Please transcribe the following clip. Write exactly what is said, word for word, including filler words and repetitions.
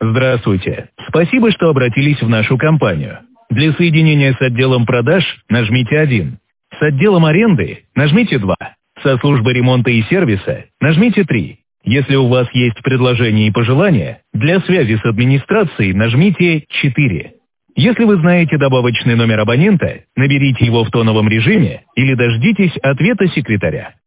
Здравствуйте. Спасибо, что обратились в нашу компанию. Для соединения с отделом продаж нажмите один. С отделом аренды нажмите два. Со службой ремонта и сервиса нажмите три. Если у вас есть предложения и пожелания, для связи с администрацией нажмите четыре. Если вы знаете добавочный номер абонента, наберите его в тоновом режиме или дождитесь ответа секретаря.